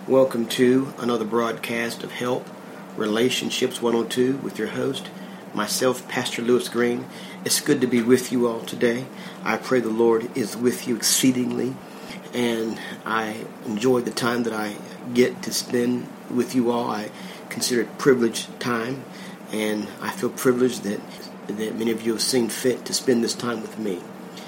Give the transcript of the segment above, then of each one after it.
Welcome to another broadcast of Help Relationships 102 with your host, myself, Pastor Lewis Green. It's good to be with you all today. I pray the Lord is with you exceedingly, and I enjoy the time that I get to spend with you all. I consider it privileged time, and I feel privileged that many of you have seen fit to spend this time with me.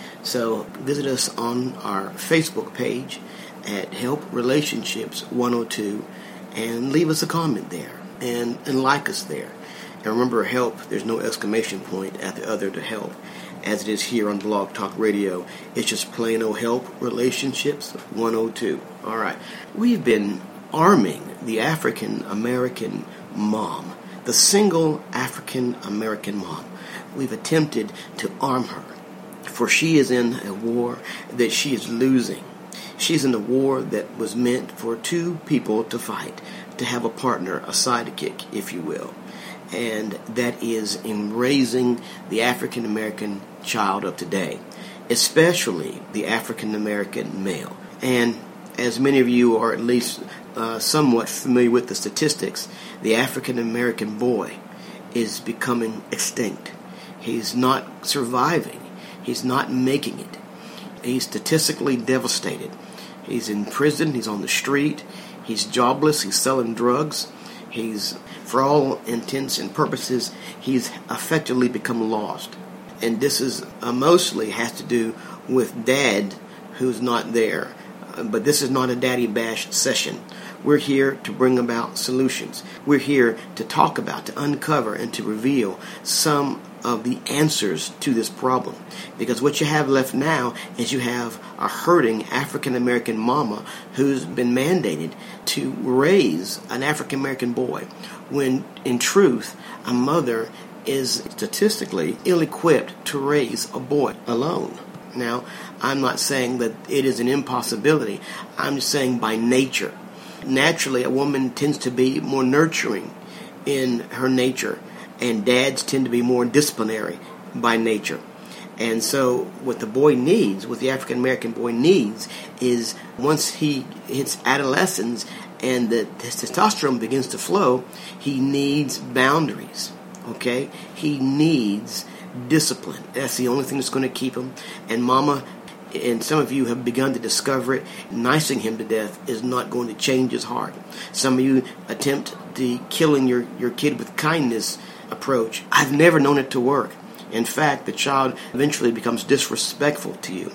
So visit us on our Facebook page at Help Relationships 102 and leave us a comment there and like us there. And remember, help, there's no exclamation point at the other to help, as it is here on Blog Talk Radio. It's just plain old Help Relationships 102. All right. We've been arming the African American mom, the single African American mom. We've attempted to arm her, for she is in a war that she is losing. She's in a war that was meant for two people to fight, to have a partner, a sidekick, if you will. And that is in raising the African American child of today, especially the African American male. And as many of you are at least somewhat familiar with the statistics, the African American boy is becoming extinct. He's not surviving. He's not making it. He's statistically devastated. He's in prison. He's on the street. He's jobless. He's selling drugs. He's, for all intents and purposes, he's effectively become lost. And this is mostly has to do with dad who's not there. But this is not a daddy bash session. We're here to bring about solutions. We're here to talk about, to uncover, and to reveal some of the answers to this problem. Because what you have left now is you have a hurting African American mama who's been mandated to raise an African American boy, when in truth a mother is statistically ill-equipped to raise a boy alone. Now, I'm not saying that it is an impossibility. I'm just saying by nature. Naturally, a woman tends to be more nurturing in her nature, and dads tend to be more disciplinary by nature. And so what the boy needs, what the African American boy needs, is once he hits adolescence and the testosterone begins to flow, he needs boundaries. Okay? He needs discipline. That's the only thing that's going to keep him. And mama, and some of you have begun to discover it, nicing him to death is not going to change his heart. Some of you attempt the killing your kid with kindness approach. I've never known it to work. In fact, the child eventually becomes disrespectful to you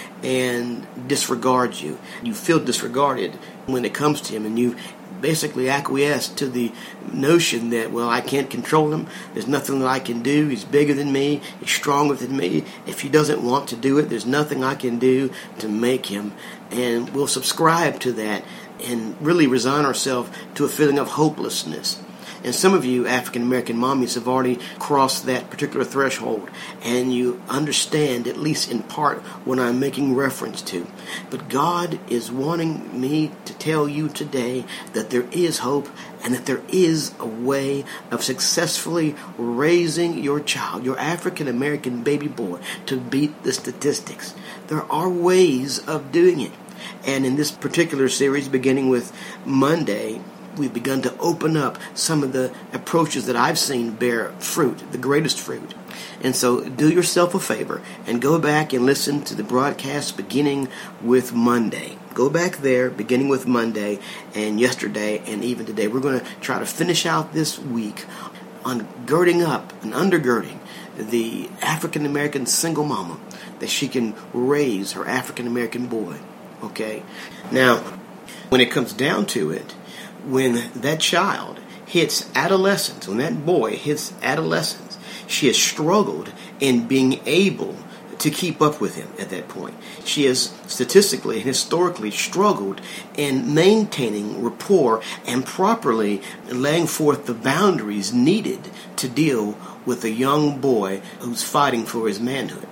and disregards you. You feel disregarded when it comes to him, and you basically acquiesce to the notion that, well, I can't control him. There's nothing that I can do. He's bigger than me. He's stronger than me. If he doesn't want to do it, there's nothing I can do to make him. And we'll subscribe to that and really resign ourselves to a feeling of hopelessness. And some of you African American mommies have already crossed that particular threshold, and you understand, at least in part, what I'm making reference to. But God is wanting me to tell you today that there is hope, and that there is a way of successfully raising your child, your African American baby boy, to beat the statistics. There are ways of doing it. And in this particular series, beginning with Monday, we've begun to open up some of the approaches that I've seen bear fruit, the greatest fruit. And so do yourself a favor and go back and listen to the broadcast beginning with Monday. Go back there, beginning with Monday and yesterday and even today. We're going to try to finish out this week on girding up and undergirding the African American single mama, that she can raise her African American boy. Okay? Now, when it comes down to it, when that child hits adolescence, when that boy hits adolescence, she has struggled in being able to keep up with him at that point. She has statistically and historically struggled in maintaining rapport and properly laying forth the boundaries needed to deal with a young boy who's fighting for his manhood.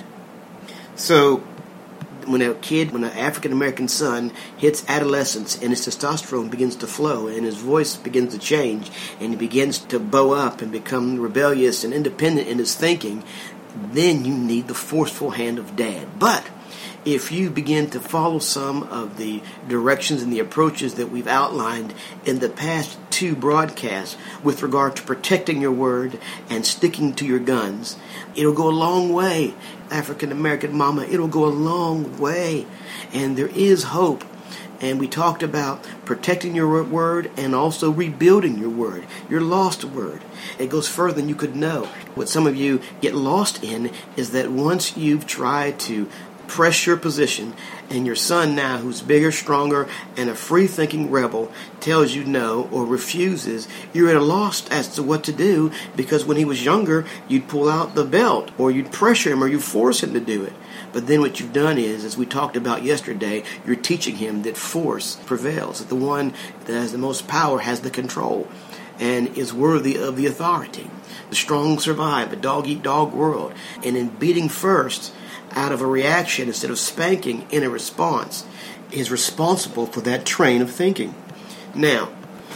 So when an African American son hits adolescence and his testosterone begins to flow and his voice begins to change and he begins to bow up and become rebellious and independent in his thinking, then you need the forceful hand of dad. But if you begin to follow some of the directions and the approaches that we've outlined in the past 2 broadcasts with regard to protecting your word and sticking to your guns, it'll go a long way. African American mama, it'll go a long way. And there is hope. And we talked about protecting your word and also rebuilding your word, your lost word. It goes further than you could know. What some of you get lost in is that once you've tried to press your position and your son now, who's bigger, stronger, and a free-thinking rebel, tells you no or refuses, you're at a loss as to what to do, because when he was younger, you'd pull out the belt or you'd pressure him or you'd force him to do it. But then what you've done is, as we talked about yesterday, you're teaching him that force prevails, that the one that has the most power has the control and is worthy of the authority. The strong survive, a dog-eat-dog world. And in beating first out of a reaction instead of spanking in a response is responsible for that train of thinking. Now,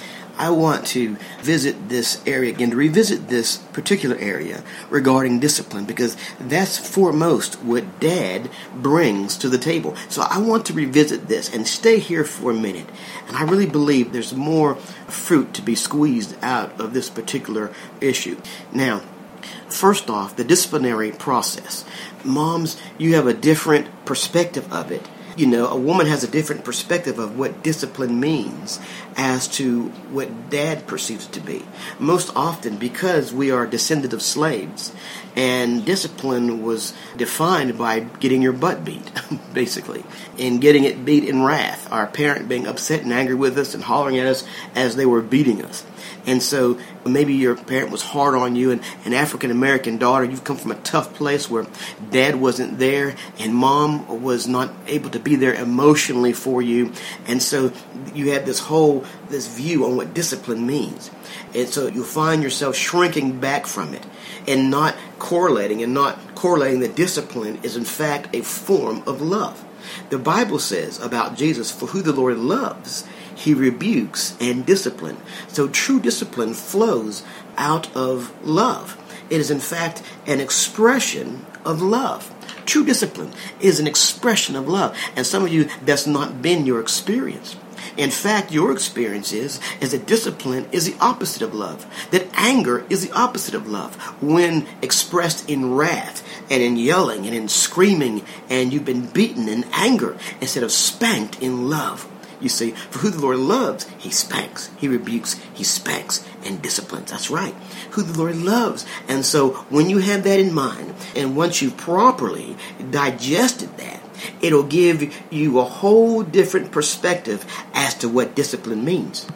I want to visit this area again, to revisit this particular area regarding discipline, because that's foremost what Dad brings to the table. So I want to revisit this and stay here for a minute. And I really believe there's more fruit to be squeezed out of this particular issue. Now, first off, the disciplinary process. Moms, you have a different perspective of it. You know, a woman has a different perspective of what discipline means as to what Dad perceives it to be. Most often, because we are descendant of slaves, and discipline was defined by getting your butt beat, basically, and getting it beat in wrath. Our parent being upset and angry with us and hollering at us as they were beating us. And so maybe your parent was hard on you, and an African-American daughter, you've come from a tough place where Dad wasn't there and Mom was not able to be there emotionally for you. And so you have this view on what discipline means. And so you'll find yourself shrinking back from it and not correlating that discipline is in fact a form of love. The Bible says about Jesus, for who the Lord loves, He rebukes and disciplines. So true discipline flows out of love. It is in fact an expression of love. True discipline is an expression of love. And some of you, that's not been your experience. In fact, your experience is that discipline is the opposite of love. That anger is the opposite of love. When expressed in wrath and in yelling and in screaming, and you've been beaten in anger instead of spanked in love. You see, for who the Lord loves, He spanks, He rebukes, He spanks, and disciplines. That's right, who the Lord loves. And so when you have that in mind, and once you've properly digested that, it'll give you a whole different perspective as to what discipline means.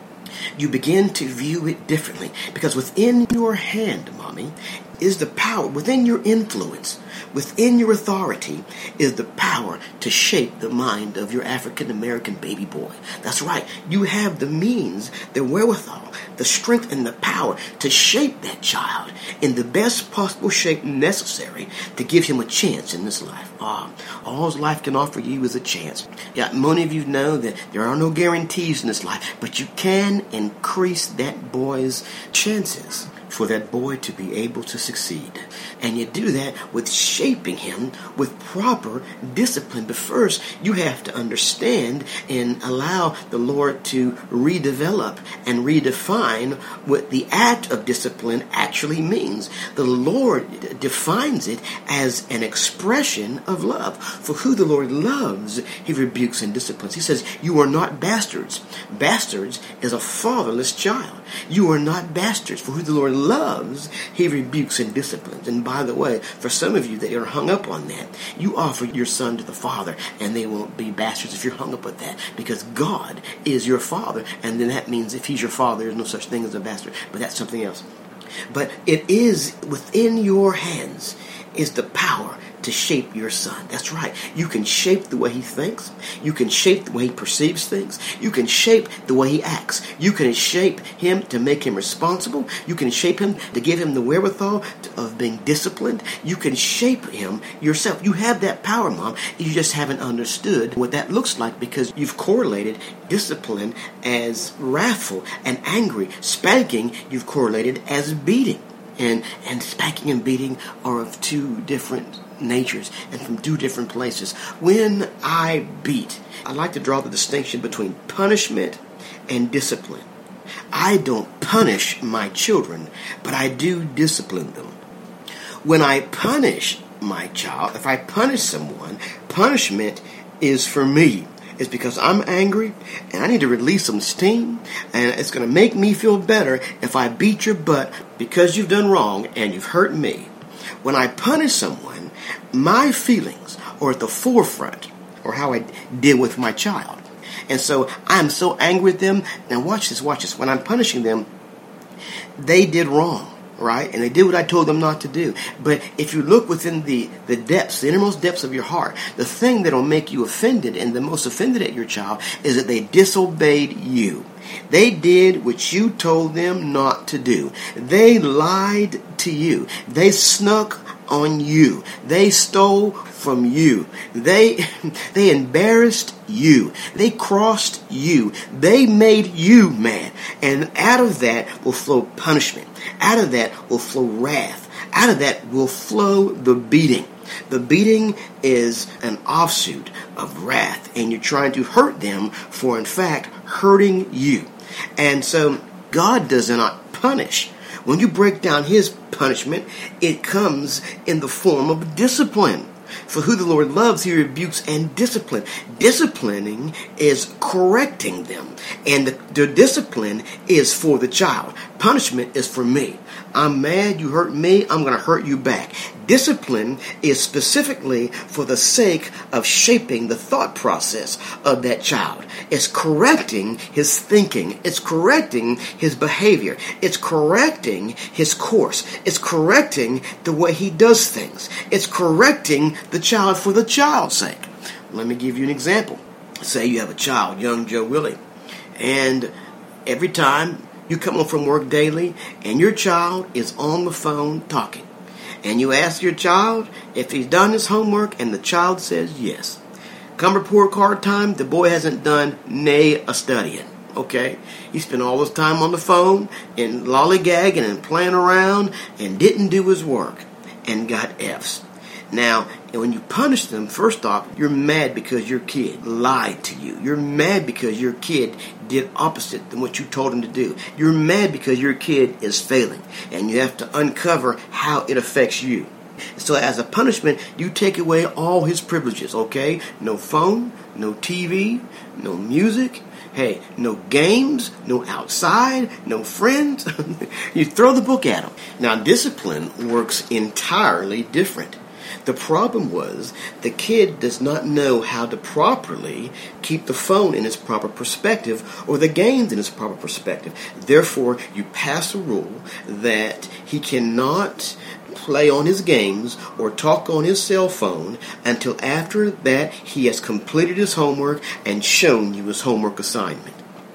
You begin to view it differently, because within your hand, Mommy, is the power, within your influence, within your authority, is the power to shape the mind of your African-American baby boy. That's right. You have the means, the wherewithal, the strength, and the power to shape that child in the best possible shape necessary to give him a chance in this life. All life can offer you is a chance. Yeah, many of you know that there are no guarantees in this life, but you can increase that boy's chances for that boy to be able to succeed. And you do that with shaping him with proper discipline. But first, you have to understand and allow the Lord to redevelop and redefine what the act of discipline actually means. The Lord defines it as an expression of love. For who the Lord loves, He rebukes and disciplines. He says, you are not bastards. Bastards is a fatherless child. You are not bastards. For who the Lord loves, He rebukes and disciplines. And by the way, for some of you that are hung up on that, you offer your son to the Father, and they won't be bastards if you're hung up with that, because God is your Father, and then that means if He's your Father, there's no such thing as a bastard, but that's something else. But it is within your hands is the power to shape your son. That's right. You can shape the way he thinks. You can shape the way he perceives things. You can shape the way he acts. You can shape him to make him responsible. You can shape him to give him the wherewithal of being disciplined. You can shape him yourself. You have that power, Mom. You just haven't understood what that looks like, because you've correlated discipline as wrathful and angry. Spanking, you've correlated as beating. And spanking and beating are of two different natures and from two different places. When I beat, I like to draw the distinction between punishment and discipline. I don't punish my children, but I do discipline them. When I punish my child, if I punish someone, punishment is for me. It's because I'm angry and I need to release some steam, and it's going to make me feel better if I beat your butt because you've done wrong and you've hurt me. When I punish someone, my feelings are at the forefront, or how I deal with my child. And so I'm so angry with them. Now watch this. When I'm punishing them, they did wrong, right? And they did what I told them not to do. But if you look within the depths, the innermost depths of your heart, the thing that will make you offended and the most offended at your child is that they disobeyed you. They did what you told them not to do. They lied to you. They snuck on you. They stole from you. They embarrassed you. They crossed you. They made you mad. And out of that will flow punishment. Out of that will flow wrath. Out of that will flow the beating. The beating is an offshoot of wrath, and you're trying to hurt them for, in fact, hurting you. And so God does not punish. When you break down his punishment, it comes in the form of discipline. For who the Lord loves, he rebukes and disciplines. Disciplining is correcting them. And the discipline is for the child. Punishment is for me. I'm mad, you hurt me, I'm going to hurt you back. Discipline is specifically for the sake of shaping the thought process of that child. It's correcting his thinking. It's correcting his behavior. It's correcting his course. It's correcting the way he does things. It's correcting the child for the child's sake. Let me give you an example. Say you have a child, young Joe Willie, and every time you come home from work daily and your child is on the phone talking, and you ask your child if he's done his homework, and the child says yes. Come report card time, the boy hasn't done nay a studying. Okay? He spent all his time on the phone and lollygagging and playing around and didn't do his work and got F's. Now, when you punish them, first off, you're mad because your kid lied to you. You're mad because your kid did opposite than what you told him to do. You're mad because your kid is failing, and you have to uncover how it affects you. So as a punishment, you take away all his privileges, okay? No phone, no TV, no music, hey, no games, no outside, no friends. You throw the book at him. Now, discipline works entirely different. The problem was the kid does not know how to properly keep the phone in its proper perspective or the games in its proper perspective. Therefore, you pass a rule that he cannot play on his games or talk on his cell phone until after that he has completed his homework and shown you his homework assignment.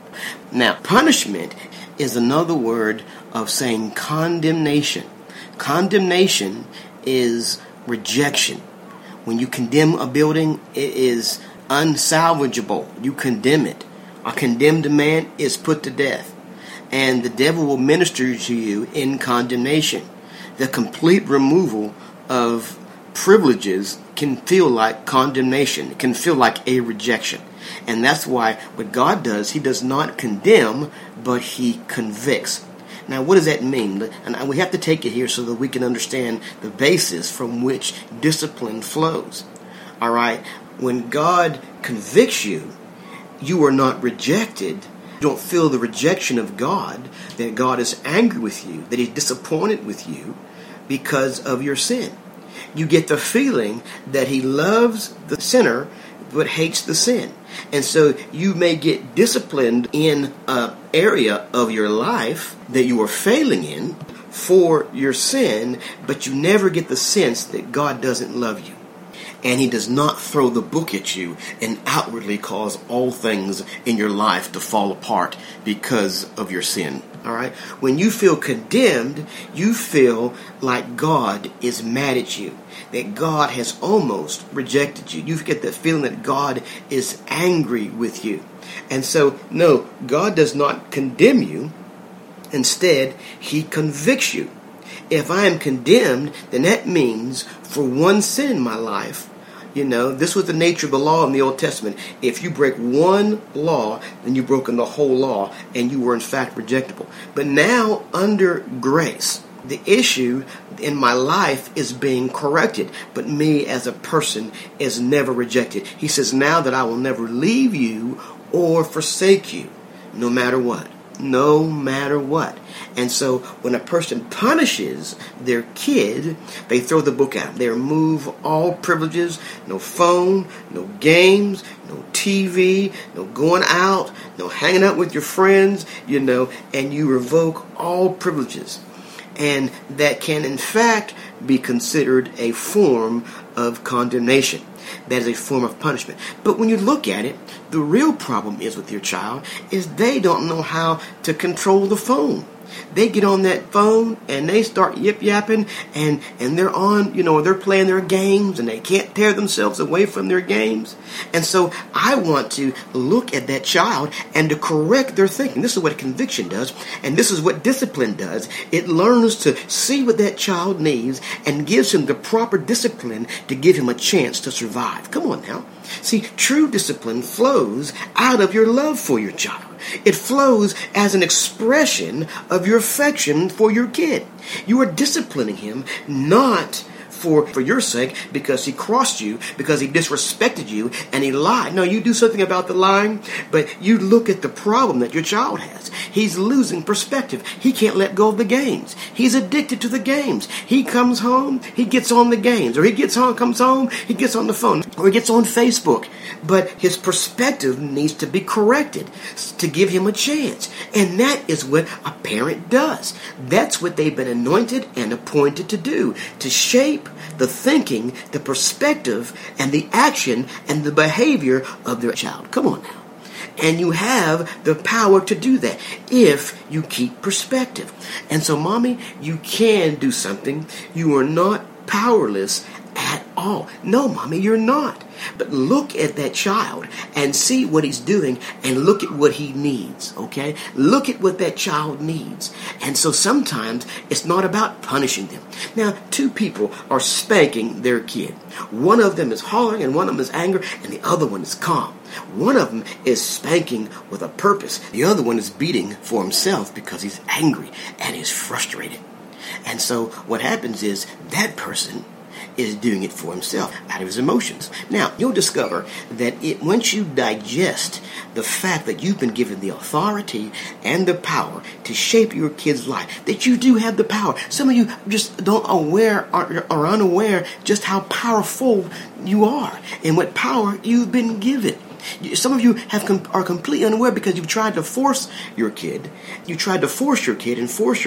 Now, punishment is another word of saying condemnation. Condemnation is rejection. When you condemn a building, it is unsalvageable. You condemn it. A condemned man is put to death. And the devil will minister to you in condemnation. The complete removal of privileges can feel like condemnation. It can feel like a rejection. And that's why what God does, he does not condemn, but he convicts. Now, what does that mean? And we have to take it here so that we can understand the basis from which discipline flows. All right? When God convicts you, you are not rejected. You don't feel the rejection of God, that God is angry with you, that he's disappointed with you because of your sin. You get the feeling that he loves the sinner but hates the sin. And so you may get disciplined in an area of your life that you are failing in for your sin, but you never get the sense that God doesn't love you. And he does not throw the book at you and outwardly cause all things in your life to fall apart because of your sin. All right? When you feel condemned, you feel like God is mad at you, that God has almost rejected you. You get that feeling that God is angry with you. And so, no, God does not condemn you. Instead, he convicts you. If I am condemned, then that means for one sin in my life, this was the nature of the law in the Old Testament. If you break one law, then you've broken the whole law, and you were in fact rejectable. But now, under grace, the issue in my life is being corrected, but me as a person is never rejected. He says, now that I will never leave you or forsake you, no matter what. No matter what. And so when a person punishes their kid, they throw the book at them. They remove all privileges, no phone, no games, no TV, no going out, no hanging out with your friends, and you revoke all privileges. And that can in fact be considered a form of condemnation. That is a form of punishment. But when you look at it, the real problem is with your child is they don't know how to control the phone. They get on that phone and they start yip-yapping and they're on, they're playing their games and they can't tear themselves away from their games. And so I want to look at that child and to correct their thinking. This is what conviction does, and this is what discipline does. It learns to see what that child needs and gives him the proper discipline to give him a chance to survive. Come on now. See, true discipline flows out of your love for your child. It flows as an expression of your affection for your kid. You are disciplining him not for your sake, because he crossed you, because he disrespected you, and he lied. No, you do something about the lying, but you look at the problem that your child has. He's losing perspective. He can't let go of the games. He's addicted to the games. He comes home, he gets on the games, or comes home, he gets on the phone, or he gets on Facebook. But his perspective needs to be corrected to give him a chance. And that is what a parent does. That's what they've been anointed and appointed to do, to shape the thinking, the perspective, and the action and the behavior of their child. Come on now. And you have the power to do that if you keep perspective. And so, mommy, you can do something. You are not powerless at all. No, mommy, you're not. But look at that child and see what he's doing and look at what he needs, okay? Look at what that child needs. And so sometimes it's not about punishing them. Now, two people are spanking their kid. One of them is hollering and one of them is angry and the other one is calm. One of them is spanking with a purpose. The other one is beating for himself because he's angry and he's frustrated. And so what happens is that person is doing it for himself out of his emotions. Now, you'll discover that once you digest the fact that you've been given the authority and the power to shape your kid's life, that you do have the power. Some of you just are unaware just how powerful you are and what power you've been given. Some of you are completely unaware because you've tried to force your kid. You tried to force your kid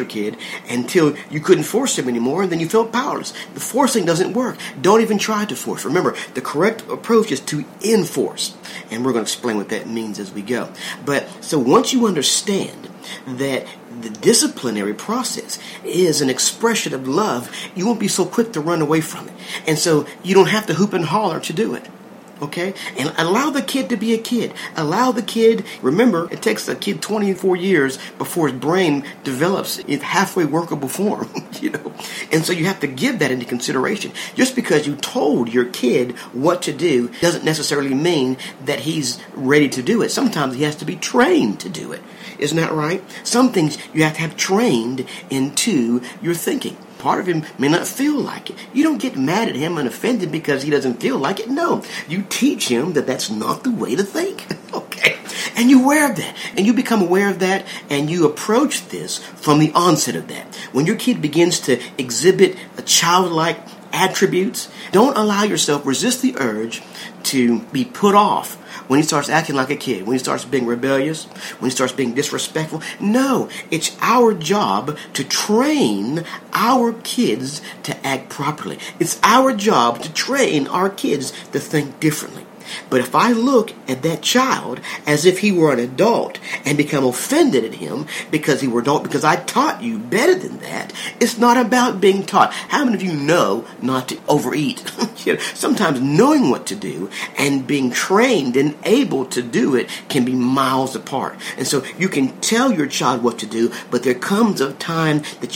until you couldn't force him anymore, and then you felt powerless. The forcing doesn't work. Don't even try to force. Remember, the correct approach is to enforce. And we're going to explain what that means as we go. But so once you understand that the disciplinary process is an expression of love, you won't be so quick to run away from it. And so you don't have to hoop and holler to do it. Okay? And allow the kid to be a kid. Allow the kid, remember, it takes a kid 24 years before his brain develops in halfway workable form, And so you have to give that into consideration. Just because you told your kid what to do doesn't necessarily mean that he's ready to do it. Sometimes he has to be trained to do it. Isn't that right? Some things you have to have trained into your thinking. Part of him may not feel like it. You don't get mad at him and offended because he doesn't feel like it. No, you teach him that that's not the way to think. Okay? And you're aware of that. And you become aware of that and you approach this from the onset of that. When your kid begins to exhibit a childlike attributes, don't allow yourself, resist the urge to be put off when he starts acting like a kid, when he starts being rebellious, when he starts being disrespectful. No, it's our job to train our kids to act properly. It's our job to train our kids to think differently. But if I look at that child as if he were an adult and become offended at him because he were adult, because I taught you better than that, it's not about being taught. How many of you know not to overeat? Sometimes knowing what to do and being trained and able to do it can be miles apart. And so you can tell your child what to do, but there comes a time that you have to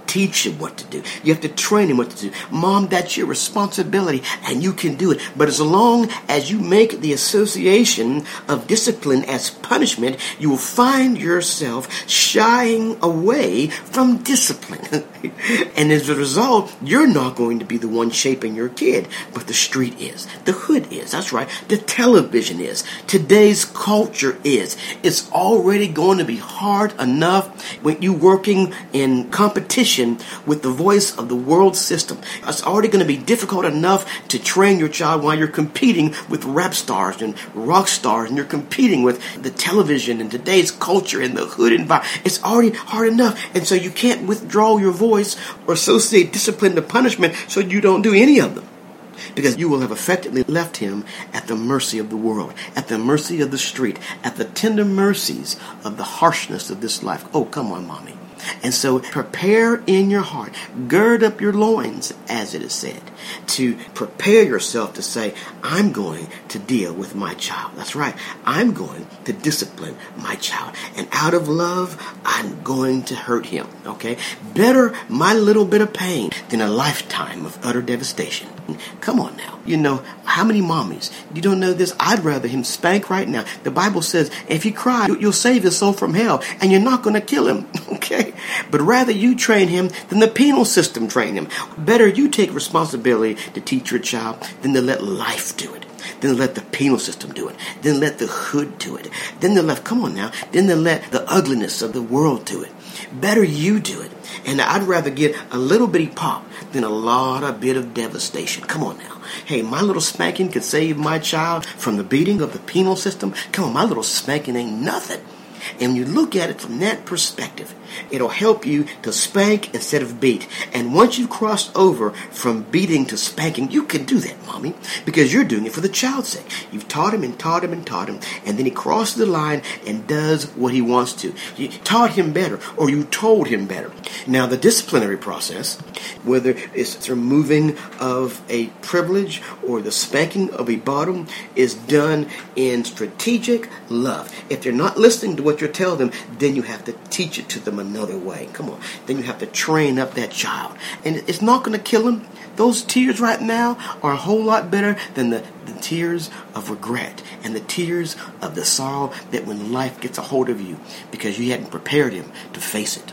teach him what to do. You have to train him what to do. Mom, that's your responsibility, and you can do it. But as long as you make the association of discipline as punishment, you will find yourself shying away from discipline. And as a result, you're not going to be the one shaping your kid, but the street is. The hood is. That's right. The television is. Today's culture is. It's already going to be hard enough when you're working in competition with the voice of the world system. It's already going to be difficult enough to train your child while you're competing with rap stars and rock stars, and you're competing with the television and today's culture and the hood environment. It's already hard enough. And so you can't withdraw your voice or associate discipline to punishment, so you don't do any of them. Because you will have effectively left him at the mercy of the world, at the mercy of the street, at the tender mercies of the harshness of this life. Oh, come on, mommy. And so prepare in your heart, gird up your loins, as it is said, to prepare yourself to say, I'm going to deal with my child. That's right. I'm going to discipline my child. And out of love, I'm going to hurt him. Okay? Better my little bit of pain than a lifetime of utter devastation. Come on now. You know, how many mommies, you don't know this? I'd rather him spank right now. The Bible says, if he cries, you'll save his soul from hell, and you're not going to kill him. Okay? But rather you train him than the penal system train him. Better you take responsibility to teach your child than to let life do it. Then let the penal system do it. Then let the hood do it. Then they let, come on now, then they let the ugliness of the world do it. Better you do it. And I'd rather get a little bitty pop than a bit of devastation. Come on now. Hey, my little spanking could save my child from the beating of the penal system. Come on, my little spanking ain't nothing. And when you look at it from that perspective, it'll help you to spank instead of beat. And once you've crossed over from beating to spanking, you can do that, mommy, because you're doing it for the child's sake. You've taught him and taught him and taught him, and then he crosses the line and does what he wants to. You taught him better, or you told him better. Now, the disciplinary process, whether it's the removing of a privilege or the spanking of a bottom, is done in strategic love. If they're not listening to what you're telling them, then you have to teach it to them another way. Come on. Then you have to train up that child. And it's not going to kill him. Those tears right now are a whole lot better than the tears of regret and the tears of the sorrow that when life gets a hold of you because you hadn't prepared him to face it.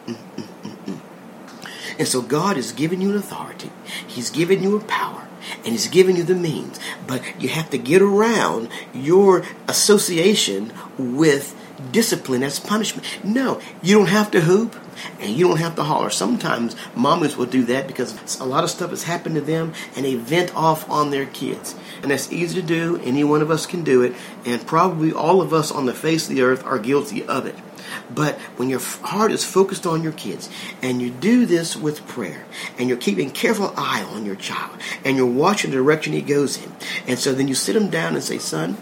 And so God has given you an authority. He's given you a power. And he's given you the means. But you have to get around your association with discipline as punishment. No, you don't have to hoop and you don't have to holler. Sometimes mamas will do that because a lot of stuff has happened to them and they vent off on their kids. And that's easy to do. Any one of us can do it. And probably all of us on the face of the earth are guilty of it. But when your heart is focused on your kids and you do this with prayer and you're keeping careful eye on your child and you're watching the direction he goes in, and so then you sit him down and say, son,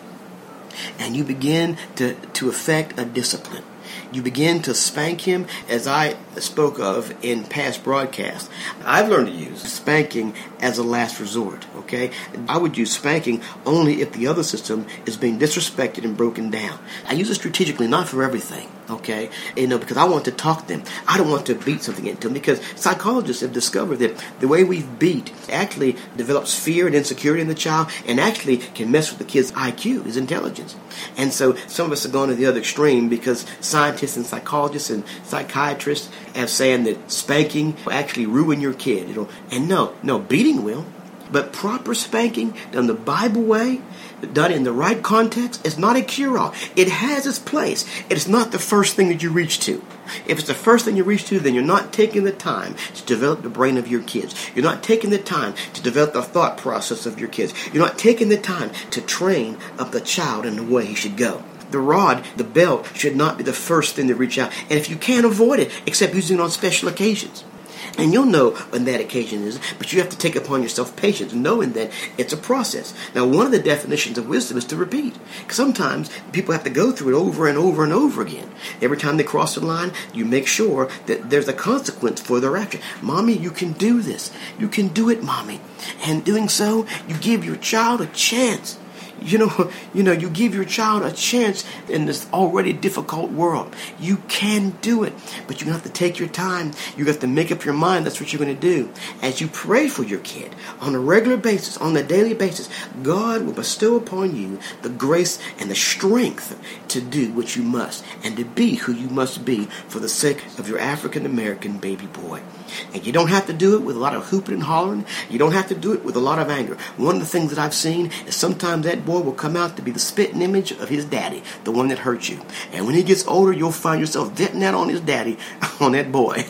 and you begin to effect a discipline. You begin to spank him, as I spoke of in past broadcasts. I've learned to use spanking as a last resort, okay? I would use spanking only if the other system is being disrespected and broken down. I use it strategically, not for everything, okay? Because I want to talk to them. I don't want to beat something into them, because psychologists have discovered that the way we beat actually develops fear and insecurity in the child and actually can mess with the kid's IQ, his intelligence. And so some of us are going to the other extreme because scientists and psychologists and psychiatrists have saying that spanking will actually ruin your kid. And no, beating will. But proper spanking done the Bible way, done in the right context, is not a cure-all. It has its place. It's not the first thing that you reach to. If it's the first thing you reach to, then you're not taking the time to develop the brain of your kids. You're not taking the time to develop the thought process of your kids. You're not taking the time to train up the child in the way he should go. The rod, the belt, should not be the first thing to reach out. And if you can't avoid it, except using it on special occasions. And you'll know when that occasion is, but you have to take upon yourself patience, knowing that it's a process. Now, one of the definitions of wisdom is to repeat. Because sometimes people have to go through it over and over and over again. Every time they cross the line, you make sure that there's a consequence for their action. Mommy, you can do this. You can do it, Mommy. And doing so, you give your child a chance. You give your child a chance in this already difficult world. You can do it, but you have to take your time. You have to make up your mind. That's what you're going to do. As you pray for your kid on a regular basis, on a daily basis, God will bestow upon you the grace and the strength to do what you must and to be who you must be for the sake of your African American baby boy. And you don't have to do it with a lot of hooping and hollering. You don't have to do it with a lot of anger. One of the things that I've seen is sometimes that boy will come out to be the spitting image of his daddy, the one that hurt you. And when he gets older, you'll find yourself venting that on his daddy, on that boy.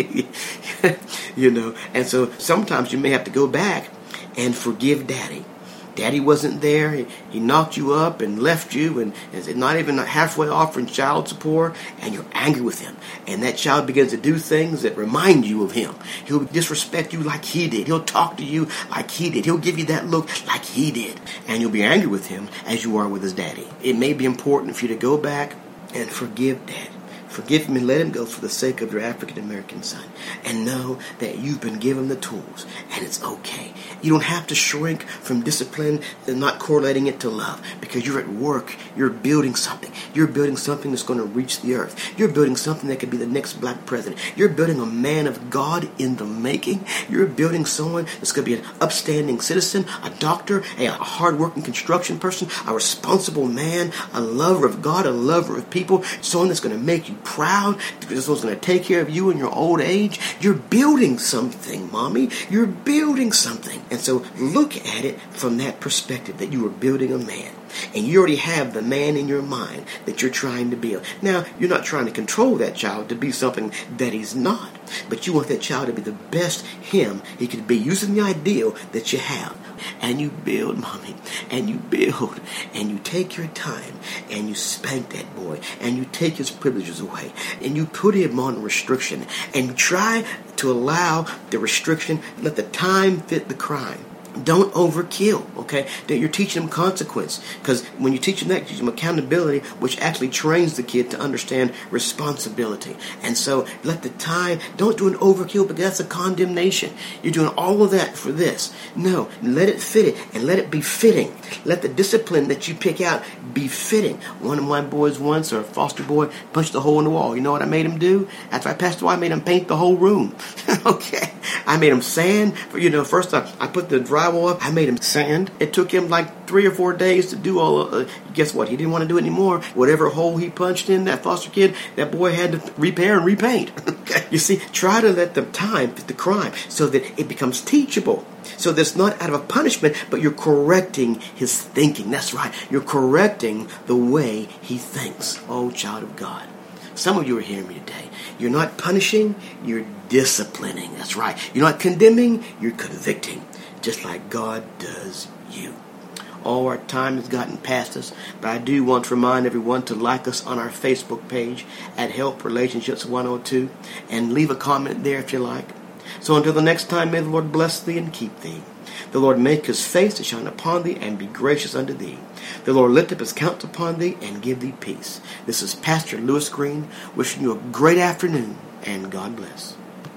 And so sometimes you may have to go back and forgive daddy. Daddy wasn't there. He knocked you up and left you and is not even halfway offering child support, and you're angry with him. And that child begins to do things that remind you of him. He'll disrespect you like he did. He'll talk to you like he did. He'll give you that look like he did. And you'll be angry with him as you are with his daddy. It may be important for you to go back and forgive daddy. Forgive him and let him go for the sake of your African American son. And know that you've been given the tools and it's okay. You don't have to shrink from discipline and not correlating it to love, because you're at work. You're building something. You're building something that's going to reach the earth. You're building something that could be the next black president. You're building a man of God in the making. You're building someone that's going to be an upstanding citizen, a doctor, a hardworking construction person, a responsible man, a lover of God, a lover of people, someone that's going to make you proud, because someone's going to take care of you in your old age. You're building something, mommy. You're building something. And so look at it from that perspective, that you are building a man. And you already have the man in your mind that you're trying to build. Now, you're not trying to control that child to be something that he's not. But you want that child to be the best him he could be, using the ideal that you have. And you build, mommy, and you build, and you take your time, and you spank that boy, and you take his privileges away, and you put him on restriction, and you try to allow the restriction, let the time fit the crime. Don't overkill, okay? That you're teaching them consequence. Because when you teach them that, you teach them accountability, which actually trains the kid to understand responsibility. And so let the time, don't do an overkill, because that's a condemnation. You're doing all of that for this. No, let it fit it, and let it be fitting. Let the discipline that you pick out be fitting. One of my boys once, or a foster boy, punched a hole in the wall. You know what I made him do? After I passed away, I made him paint the whole room. Okay? I made him sand. First I put the drywall up. I made him sand. It took him like 3 or 4 days to do all of guess what? He didn't want to do it anymore. Whatever hole he punched in, that foster kid, that boy had to repair and repaint. You see, try to let the time fit the crime so that it becomes teachable. So that's not out of a punishment, but you're correcting his thinking. That's right. You're correcting the way he thinks. Oh, child of God. Some of you are hearing me today. You're not punishing, you're disciplining. That's right. You're not condemning, you're convicting. Just like God does you. All our time has gotten past us, but I do want to remind everyone to like us on our Facebook page at Help Relationships 102 and leave a comment there if you like. So until the next time, may the Lord bless thee and keep thee. The Lord make his face to shine upon thee and be gracious unto thee. The Lord lift up his countenance upon thee and give thee peace. This is Pastor Lewis Green wishing you a great afternoon, and God bless.